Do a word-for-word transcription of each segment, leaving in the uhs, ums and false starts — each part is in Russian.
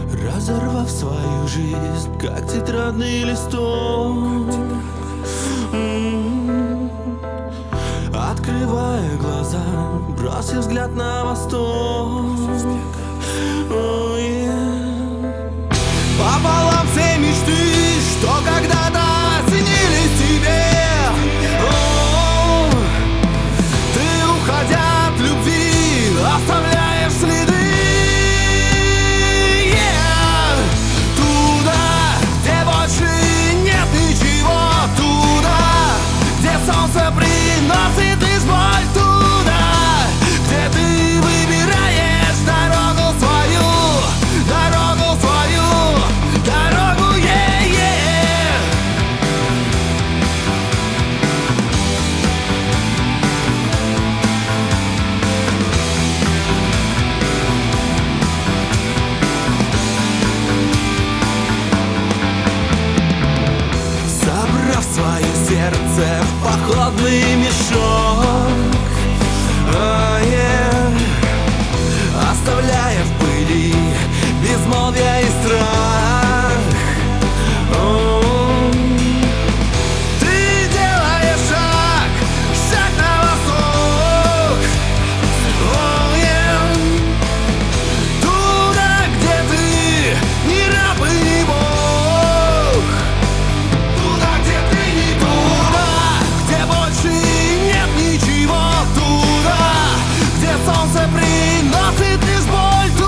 разорвав свою жизнь, как тетрадный листок. М-м-м. Открывая глаза, бросив взгляд на восток. Oh, yeah. Пополам все мечты, что когда-то снились тебе. О, ты, уходя от любви, оставляешь следы. Yeah. Туда, где больше нет ничего. Туда, где солнце приносит лишь боль. Туда, где ты выбираешь дорогу свою. Дорогу свою, дорогу, е-е. Собрав свое сердце в походный мешок, oh, yeah. Оставляя в пыли безмолвие и страх. О, ты делаешь шаг, шаг на восток. О, yeah. Туда, где ты не раб и не бог. Туда, где ты не туда, где больше нет ничего. Туда, где солнце приносит лишь боль.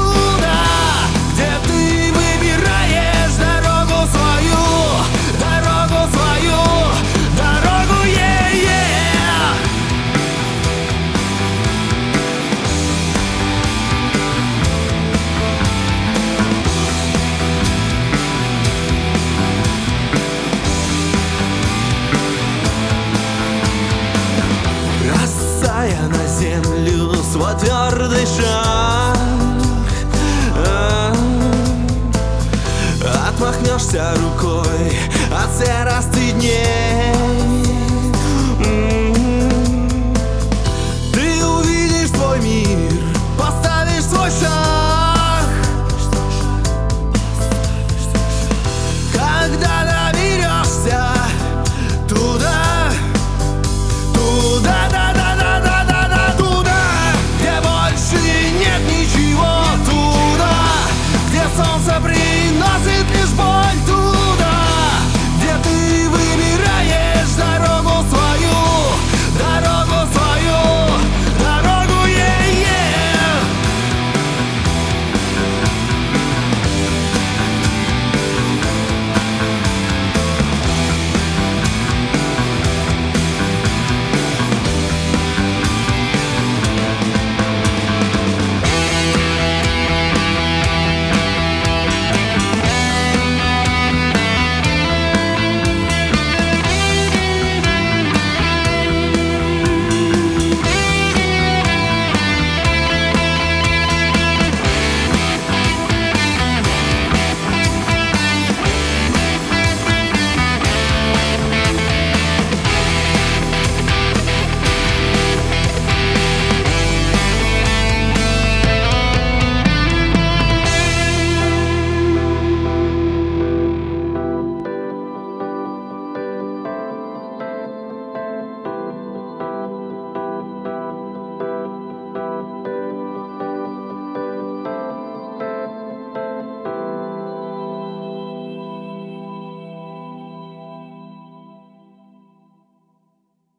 Бросая на землю свой твердый шаг, а, отмахнешься рукой